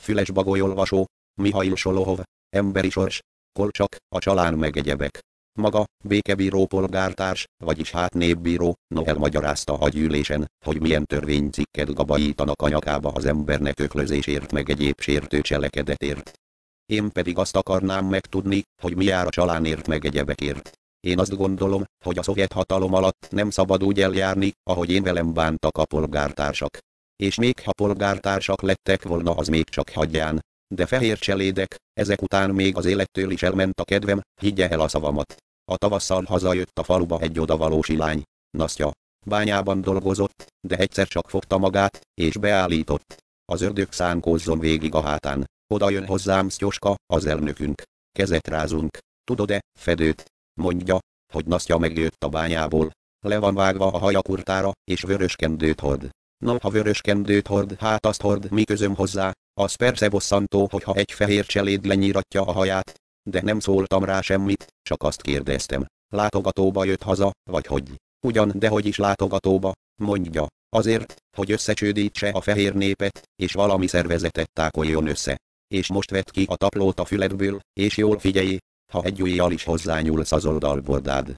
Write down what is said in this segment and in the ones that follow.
Füles Bagolyolvasó, Mihail Solohov, Emberi sors, Kolcsak, a csalán meg egyebek. Maga, békebíró polgártárs, vagyis népbíró, elmagyarázta a gyűlésen, hogy milyen törvénycikket gabajítanak a nyakába az embernek öklözésért meg egyéb sértő cselekedetért. Én pedig azt akarnám megtudni, hogy mi jár a csalánért meg egyebekért. Én azt gondolom, hogy a szovjet hatalom alatt nem szabad úgy eljárni, ahogy én velem bántak a polgártársak. És még ha polgártársak lettek volna, az még csak hagyján. De fehér cselédek, ezek után még az élettől is elment a kedvem, higgye el a szavamat. A tavasszal hazajött a faluba egy odavalós ilány, Nasztya. Bányában dolgozott, de egyszer csak fogta magát, és beállított. Az ördög szánkózzon végig a hátán. Oda jön hozzám Sztyoska, az elnökünk. Kezet rázunk. Tudod-e, Fedőt? Mondja, hogy Nasztya megjött a bányából. Le van vágva a haja kurtára, és vörös kendőt hord. No, ha vörös kendőt hord, hát azt hord, mi közöm hozzá. Az persze bosszantó, hogyha egy fehér cseléd lenyíratja a haját. De nem szóltam rá semmit, csak azt kérdeztem. Látogatóba jött haza, vagy hogy? Ugyan, de hogy is látogatóba, mondja. Azért, hogy összecsődítse a fehér népet, és valami szervezetet tákoljon össze. És most vedd ki a taplót a füledből, és jól figyelj, ha egy ujjal is hozzányúlsz az oldalbordád.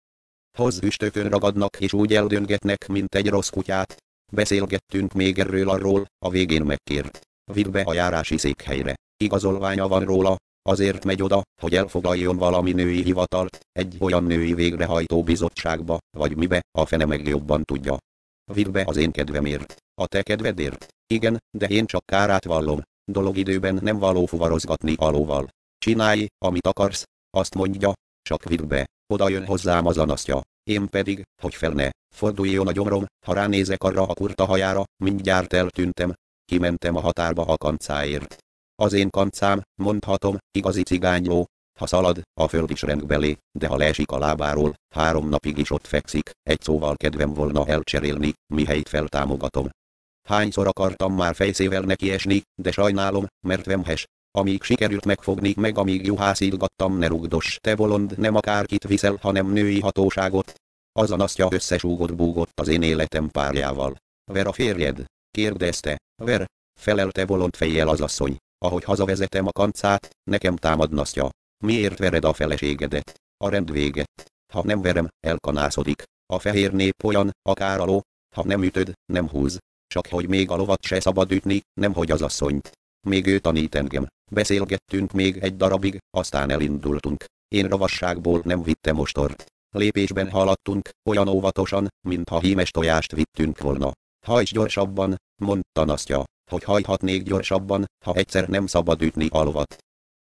Hoz üstökön ragadnak és úgy eldöngetnek, mint egy rossz kutyát. Beszélgettünk még arról, a végén megkért. Vidd be a járási székhelyre. Igazolványa van róla, azért megy oda, hogy elfoglaljon valami női hivatalt, egy olyan női végrehajtó bizottságba, vagy mibe, a fene meg jobban tudja. Vidd be az én kedvemért. A te kedvedért? Igen, de én csak kárát vallom. Dologidőben nem való fuvarozgatni alóval. Csinálj, amit akarsz, azt mondja, csak vidd be. Oda jön hozzám az Nasztya. Én pedig, hogy fel ne forduljon a gyomrom, ha ránézek arra a kurta hajára, mindjárt eltűntem. Kimentem a határba a kancáért. Az én kancám, mondhatom, igazi cigányló. Ha szalad, a föld is reng belé, de ha leesik a lábáról, 3 napig is ott fekszik. Egy szóval kedvem volna elcserélni, mihelyt feltámogatom. Hányszor akartam már fejszével nekiesni, de sajnálom, mert vemhes. Amíg sikerült megfogni, meg amíg juhászítgattam, ne rugdos, te bolond, nem akárkit viszel, hanem női hatóságot. Az a Nasztya összesúgott-búgott az én életem párjával. Ver a férjed? Kérdezte. Ver, felelte bolond fejjel az asszony. Ahogy hazavezetem a kancát, nekem támad Nasztya. Miért vered a feleségedet? A rend véget. Ha nem verem, elkanászodik. A fehér nép olyan, akár a ló, ha nem ütöd, nem húz. Csak hogy még a lovat se szabad ütni, nemhogy az asszonyt. Még ő tanít engem. Beszélgettünk még egy darabig, aztán elindultunk. Én ravasságból nem vittem ostort. Lépésben haladtunk, olyan óvatosan, mintha hímes tojást vittünk volna. Hajts gyorsabban, mondta Nasztya, hogy hajthatnék gyorsabban, ha egyszer nem szabad ütni a lovat.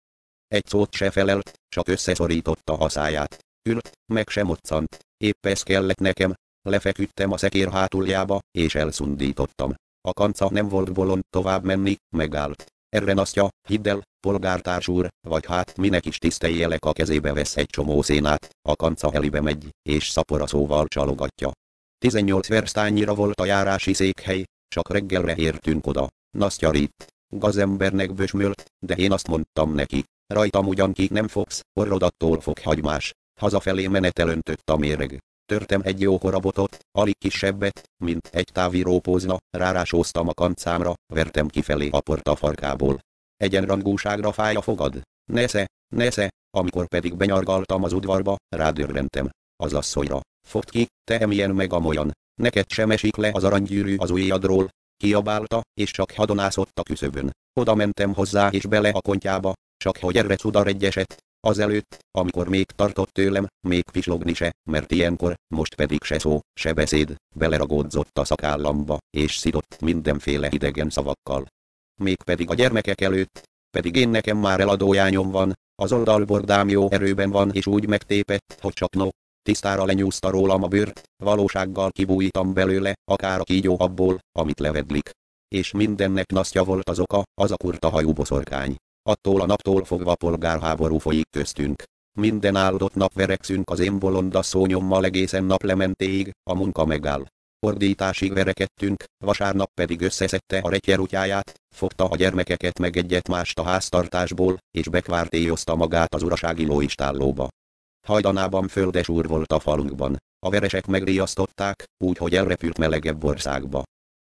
Egy szót se felelt, csak összeszorította a száját. Ült, meg sem moccant. Épp ez kellett nekem. Lefeküdtem a szekér hátuljába, és elszundítottam. A kanca nem volt bolond tovább menni, megállt. Erre Nasztya, hidd el, polgártárs úr, vagy hát minek is tiszteljelek, a kezébe vesz egy csomó szénát, a kanca elébe megy, és szapora szóval csalogatja. 18 versztányira volt a járási székhely, csak reggelre értünk oda. Nasztya ritt. Gazembernek bösmölt, de én azt mondtam neki. Rajtam ugyan ki nem fogsz, orrodattól fog hagymás. Hazafelé menetelöntött a méreg. Törtem egy jó korabotot, alig kisebbet, mint egy távírópózna, rárásóztam a kancámra, vertem kifelé a porta farkából. Egyenrangúságra fáj a fogad? Nesze, amikor pedig benyargaltam az udvarba, rádörrentem. Az asszonyra. Fogd ki, te emilyen meg amolyan. Neked sem esik le az aranygyűrű az ujjadról. Kiabálta, és csak hadonászott a küszöbön. Oda mentem hozzá és bele a kontyába, csak hogy erre cudar egy eset. Azelőtt, amikor még tartott tőlem, még pislogni se, mert ilyenkor, most pedig se szó, se beszéd, beleragódzott a szakállamba, és szidott mindenféle idegen szavakkal. Mégpedig a gyermekek előtt, pedig én nekem már eladójányom van, az oldalbordám jó erőben van és úgy megtépett, hogy csak tisztára lenyúzta rólam a bőrt, valósággal kibújtam belőle, akár a kígyó abból, amit levedlik. És mindennek Nasztya volt az oka, az a kurta hajú boszorkány. Attól a naptól fogva polgárháború folyik köztünk. Minden áldott nap verekszünk az én bolond asszonyommal egészen naplementéig, a munka megáll. Ordításig verekedtünk, vasárnap pedig összeszedte a retyerútyáját, fogta a gyermekeket meg egyet-mást a háztartásból, és bekvártélyozta magát az urasági lóistállóba. Hajdanában földes úr volt a falunkban. A veresek megriasztották, úgy, hogy elrepült melegebb országba.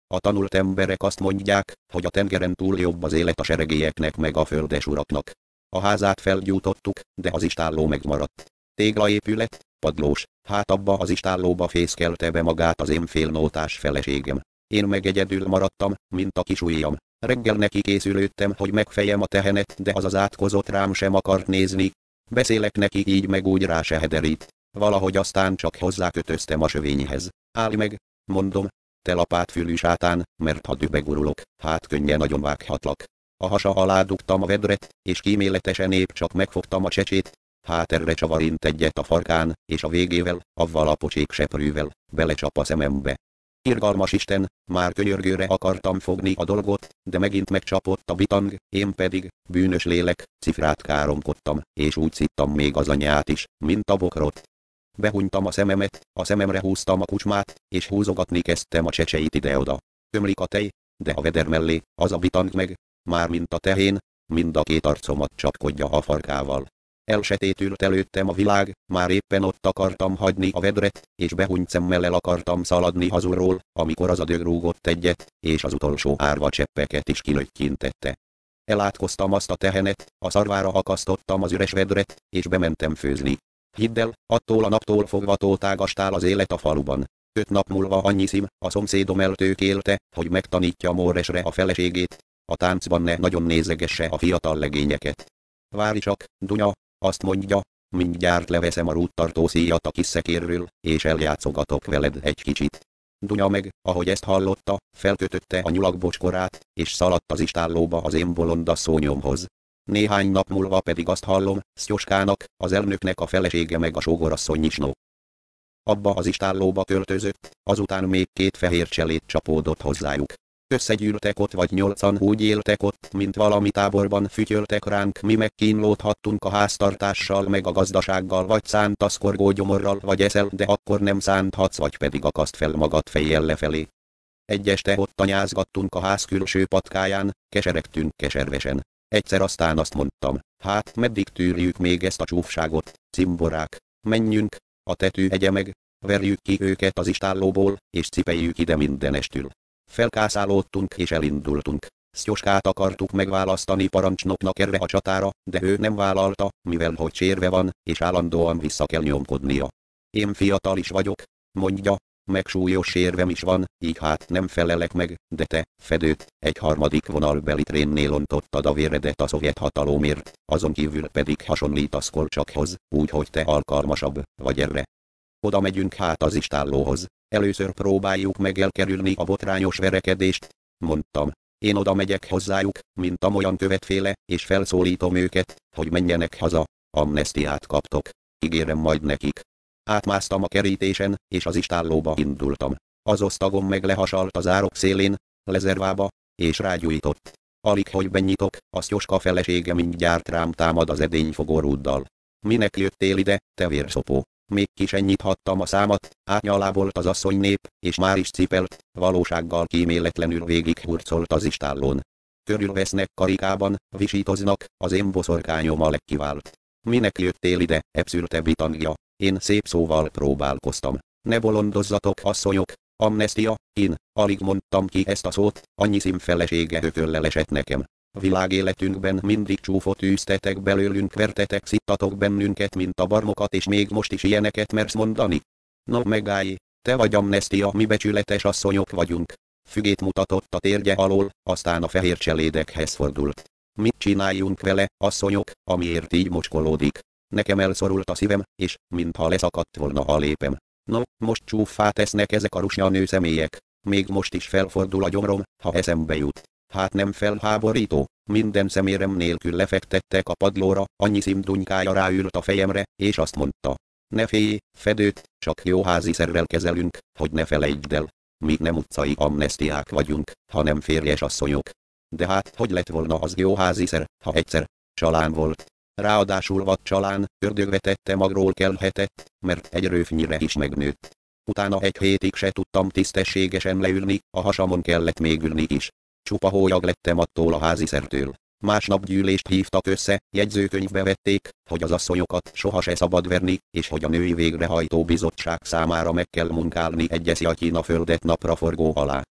A tanult emberek azt mondják, hogy a tengeren túl jobb az élet a seregélyeknek meg a földes uraknak. A házát felgyújtottuk, de az istálló megmaradt. Téglaépület, padlós, hát abba az istállóba fészkelte be magát az én félnótás feleségem. Én meg egyedül maradtam, mint a kis ujjam. Reggel neki készülődtem, hogy megfejem a tehenet, de az átkozott rám sem akart nézni. Beszélek neki így meg úgy rá se hederít. Valahogy aztán csak hozzákötöztem a sövényhez. Állj meg, mondom, te lapátfülű sátán, mert ha dübegurulok, hát könnyen nagyon vághatlak. A hasa alá dugtam a vedret, és kíméletesen épp csak megfogtam a csecsét. Hát erre csavarint egyet a farkán, és a végével, avval a pocsék seprűvel, belecsap a szemembe. Irgalmas Isten, már könyörgőre akartam fogni a dolgot, de megint megcsapott a bitang, én pedig, bűnös lélek, cifrát káromkodtam, és úgy szittam még az anyját is, mint a bokrot. Behunytam a szememet, a szememre húztam a kucsmát, és húzogatni kezdtem a csecseit ide-oda. Ömlik a tej, de a veder mellé, az a bitang meg, már mint a tehén, mind a két arcomat csapkodja a farkával. Elsetétült előttem a világ, már éppen ott akartam hagyni a vedret, és behunyt szemmel el akartam szaladni hazulról, amikor az a dög rúgott egyet, és az utolsó árva cseppeket is kilöttyintette. Elátkoztam azt a tehenet, a szarvára akasztottam az üres vedret, és bementem főzni. Hidd el, attól a naptól fogva tótágastál az élet a faluban. 5 nap múlva annyi szím, a szomszédom eltőkélte, hogy megtanítja Móresre a feleségét, a táncban ne nagyon nézegesse a fiatal legényeket. Várj csak, Dunya, azt mondja, mindjárt leveszem a rúttartó szíjat a kis szekérről, és eljátszogatok veled egy kicsit. Dunya meg, ahogy ezt hallotta, felkötötte a nyulak bocskorát, és szaladt az istállóba az én bolond asszonyomhoz. Néhány nap múlva pedig azt hallom, Sztyoskának, az elnöknek a felesége meg a sógorasszony is no. Abba az istállóba költözött, azután még 2 fehér cselét csapódott hozzájuk. Összegyűltek ott vagy 8-an, úgy éltek ott, mint valami táborban fütyöltek ránk, mi meg kínlódhattunk a háztartással meg a gazdasággal, vagy szántasz korgógyomorral vagy eszel, de akkor nem szánthatsz, vagy pedig akaszt fel magad fejjel lefelé. Egy este ott tanyázgattunk a ház külső patkáján, keseregtünk keservesen. Egyszer aztán azt mondtam, hát meddig tűrjük még ezt a csúfságot, cimborák, menjünk, a tető egye meg, verjük ki őket az istállóból, és cipeljük ide mindenestül. Felkászálódtunk és elindultunk. Sztyoskát akartuk megválasztani parancsnoknak erre a csatára, de ő nem vállalta, mivel hogy sérve van, és állandóan vissza kell nyomkodnia. Én fiatal is vagyok, mondja, meg súlyos sérvem is van, így hát nem felelek meg, de te, fedőt, egy harmadik vonalbeli trénnél ontottad a véredet a szovjet hatalomért, azon kívül pedig hasonlítasz Kolcsakhoz, úgyhogy te alkalmasabb vagy erre. Oda megyünk hát az istállóhoz, először próbáljuk meg elkerülni a botrányos verekedést, mondtam. Én oda megyek hozzájuk, mint amolyan követféle, és felszólítom őket, hogy menjenek haza, amnesztiát kaptok. Ígérem majd nekik. Átmásztam a kerítésen, és az istállóba indultam. Az osztagom meg lehasalt az árok szélén, lezervába, és rágyújtott. Alig hogy benyitok, a Sztyoska felesége mindjárt rám támad az edényfogorúddal. Minek jöttél ide, te vérszopó? Még ki sem nyithattam a számat, átnyalábolt az asszonynép, és már is cipelt, valósággal kíméletlenül végighurcolt az istállón. Körülvesznek karikában, visítoznak, az én boszorkányom a legkivált. Minek jöttél ide, epszülte bitangja? Én szép szóval próbálkoztam. Ne bolondozzatok, asszonyok, amnestia, én, alig mondtam ki ezt a szót, annyi szím felesége ököllel esett nekem. Világéletünkben mindig csúfot űztetek belőlünk, vertetek, szittatok bennünket, mint a barmokat, és még most is ilyeneket mersz mondani? No megállj, te vagy amnestia, mi becsületes asszonyok vagyunk. Fügét mutatott a térje alól, aztán a fehér cselédekhez fordult. Mit csináljunk vele, asszonyok, amiért így mocskolódik? Nekem elszorult a szívem, és mintha leszakadt volna a lépem. No, most csúffá tesznek ezek a rusnya nőszemélyek. Még most is felfordul a gyomrom, ha eszembe jut. Hát nem felháborító, minden szemérem nélkül lefektettek a padlóra, annyi szimdunykája ráült a fejemre, és azt mondta. Ne félj, fedőt, csak jó háziszerrel kezelünk, hogy ne felejtsd el. Mi nem utcai amnesztiák vagyunk, hanem férjes asszonyok. De hát, hogy lett volna az jó háziszer, ha egyszer csalán volt. Ráadásul vad csalán, ördögvetette magról kelhetett, mert egy röfnyire is megnőtt. Utána egy hétig se tudtam tisztességesen leülni, a hasamon kellett még ülni is. Csupa hólyag lettem attól a háziszertől. Másnap gyűlést hívtak össze, jegyzőkönyvbe vették, hogy az asszonyokat soha se szabad verni, és hogy a női végrehajtó bizottság számára meg kell munkálni egy eszjatyina földet napraforgó alá.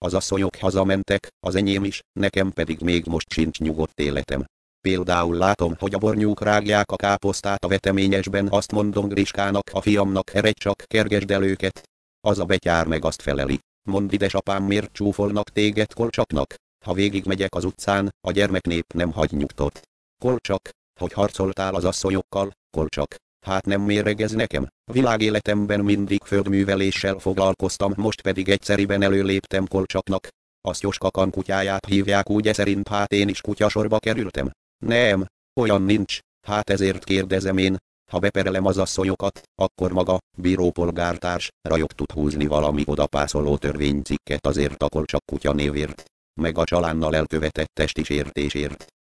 Az asszonyok hazamentek, az enyém is, nekem pedig még most sincs nyugodt életem. Például látom, hogy a bornyúk rágják a káposztát a veteményesben, azt mondom Griskának, a fiamnak, eredj csak, kergesd el őket. Az a betyár meg azt feleli. Mondd, édesapám, miért csúfolnak téged Kolcsaknak? Ha végigmegyek az utcán, a gyermeknép nem hagy nyugtot. Kolcsak, hogy harcoltál az asszonyokkal, Kolcsak. Hát nem méregez nekem? Világéletemben mindig földműveléssel foglalkoztam, most pedig egyszeriben előléptem Kolcsaknak. Azt Joska kutyáját hívják, ugye, szerint hát én is kutyasorba kerültem? Nem, olyan nincs, hát ezért kérdezem én. Ha beperelem az asszonyokat, akkor maga, bírópolgártárs, rajok tud húzni valami odapászoló törvénycikket azért a Kolcsak kutya névért, meg a csalánnal elkövetett testi sértésért.